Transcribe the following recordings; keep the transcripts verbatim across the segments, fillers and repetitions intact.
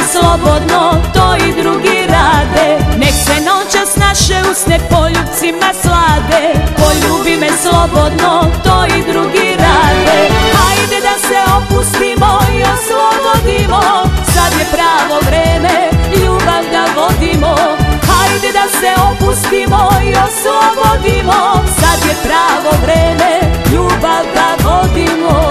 slobodno, to i drugi rade. Nek se noćas naše usne poljubcima slade. Poljubi me slobodno, to i drugi rade. Hajde da se opustimo i oslobodimo, sad je pravo vreme, ljubav da vodimo. Hajde da se opustimo i oslobodimo, sad je pravo vreme, ljubav da vodimo.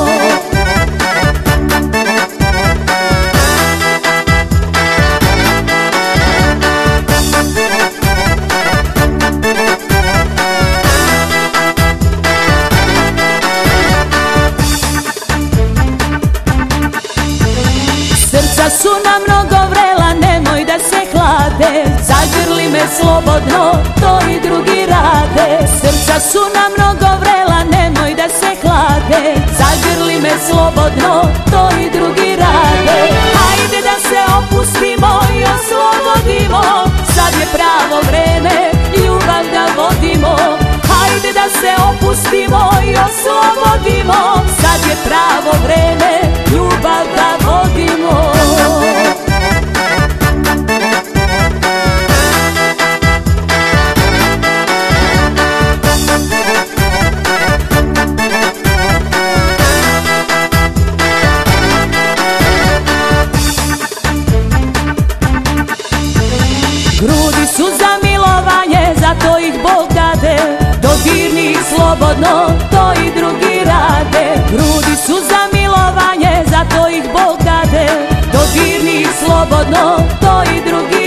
Srca su nam mnogo vrela, nemoj da se hlade. Zagrli me slobodno, to i drugi rade. Srca su nam mnogo vrela, nemoj da se hlade. Zagrli me slobodno, to i drugi rade. Hajde da se opustimo i oslobodimo, sad je pravo vreme, ljubav da vodimo. Hajde da se opustimo i oslobodimo, sad je pravo vreme, ljubav da vodimo. Grudi su za milovanje, zato ih Bog dade. Dodirni ih slobodno, to i drugi rade. Grudi su za milovanje, zato ih Bog dade. Dodirni ih slobodno, to i drugi